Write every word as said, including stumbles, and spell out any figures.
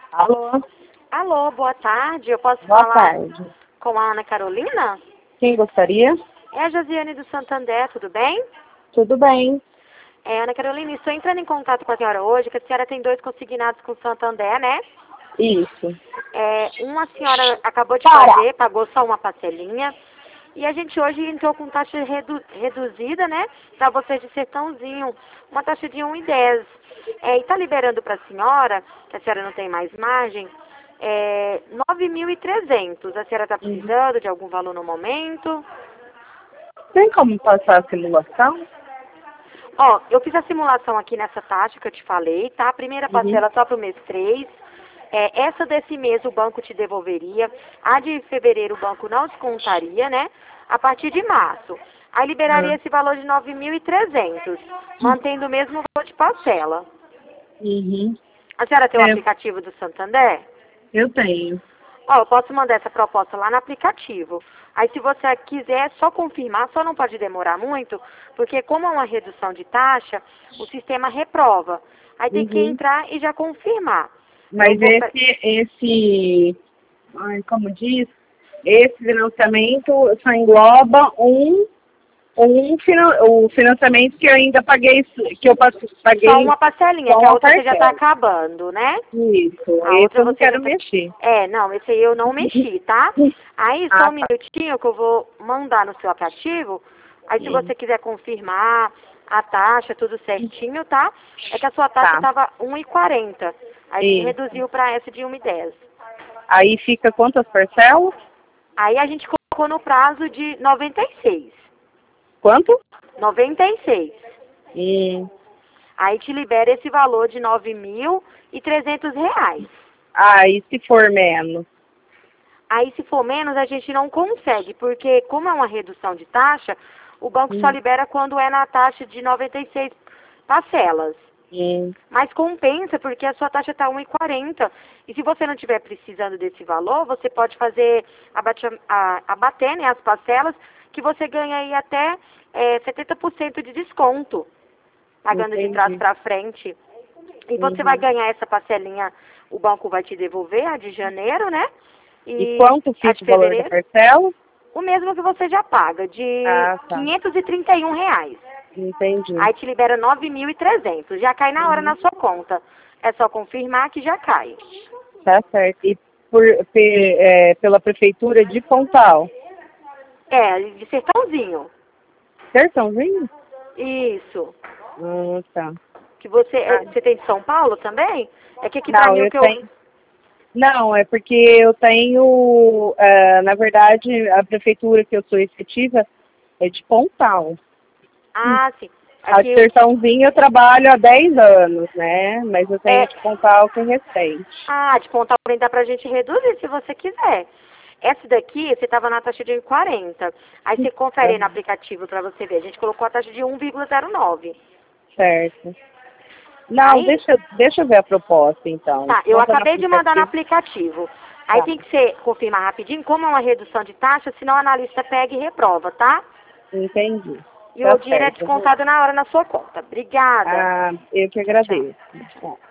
Alô? Alô, boa tarde. Eu posso Boa falar tarde. com a Ana Carolina? Quem gostaria? É a Josiane do Santander, tudo bem? Tudo bem. É, Ana Carolina, estou entrando em contato com a senhora hoje, que a senhora tem dois consignados com o Santander, né? Isso. É, uma a senhora acabou de Para! fazer, pagou só uma parcelinha. E a gente hoje entrou com taxa redu reduzida, né? Para vocês de Sertãozinho, uma taxa de um e dez. É, e está liberando para a senhora, que a senhora não tem mais margem, é, nove mil e trezentos. A senhora está Uhum. precisando de algum valor no momento? Tem como passar a simulação? Ó, eu fiz a simulação aqui nessa taxa que eu te falei, tá? A primeira Uhum. parcela só para o mês três. É, essa desse mês o banco te devolveria. A de fevereiro o banco não descontaria, né? A partir de março. Aí liberaria Ah. esse valor de nove mil e trezentos, mantendo o mesmo valor de parcela. Uhum. A senhora tem o É, aplicativo do Santander? eu tenho. Ó, eu posso mandar essa proposta lá no aplicativo. Aí se você quiser só confirmar, só não pode demorar muito, porque como é uma redução de taxa, o sistema reprova. Aí tem que Uhum. entrar e já confirmar. Eu Mas vou... pe- esse, esse, ai, como diz, esse financiamento só engloba um, um finan- o financiamento que eu ainda paguei, que eu pa- Só paguei uma parcelinha, só que a uma outra você já está parcela. acabando, né? Isso, A esse outra eu não você já quero tá... mexer. É, não, esse aí eu não mexi, tá? Aí, só Ah, um tá. minutinho que eu vou mandar no seu aplicativo. Aí, se Hum. você quiser confirmar a taxa, tudo certinho, tá? É que a sua taxa Tá. estava um e quarenta. Aí, a gente Isso. reduziu para essa de um e dez. Aí fica quantas parcelas? Aí, a gente colocou no prazo de noventa e seis. Quanto? noventa e seis. Hum. Aí, te libera esse valor de nove mil e trezentos reais. Aí se for menos. Aí, se for menos, a gente não consegue, porque como é uma redução de taxa, o banco só Hum. libera quando é na taxa de noventa e seis parcelas. Hum. Mas compensa, porque a sua taxa está um e quarenta. E se você não estiver precisando desse valor, você pode fazer, abate, a, abater, né, as parcelas, que você ganha aí até é, setenta por cento de desconto, pagando de trás Entendi. para frente. E você vai Uhum. ganhar essa parcelinha, o banco vai te devolver, a de janeiro, né? E E quanto a fica de o valor da fevereiro, parcela? o mesmo que você já paga, de Ah, tá. quinhentos e trinta e um reais. Entendi. Aí te libera nove mil e trezentos. Já cai na hora Uhum. na sua conta. É só confirmar que já cai. Tá certo. E por, pe- é, pela prefeitura de Pontal? É, de Sertãozinho. Sertãozinho? Isso. Ah, tá. Que você, Ah, é, você tem de São Paulo também? É que aqui pra não, mim o eu que eu... tenho. Não, é porque eu tenho, ah, na verdade, a prefeitura que eu sou efetiva é de Pontal. Ah, sim. A de Aqui o... Sertãozinho eu trabalho há dez anos, né? Mas eu tenho É... de Pontal que é recente. Ah, de Pontal também dá pra gente reduzir se você quiser. Essa daqui, você estava na taxa de um e quarenta. Aí você confere aí no Uhum. aplicativo pra você ver. A gente colocou a taxa de um vírgula zero nove. Certo. Não, Aí, deixa, deixa eu ver a proposta, então. tá, eu Manda no acabei de mandar no aplicativo. aplicativo. Aí Tá, tem que ser, confirmar rapidinho, como é uma redução de taxa, senão o analista pega e reprova, tá? entendi. E o Tá dinheiro é certo. Eu vou- descontado na hora na sua conta. Obrigada. Ah, eu que Tchau. agradeço. Tá.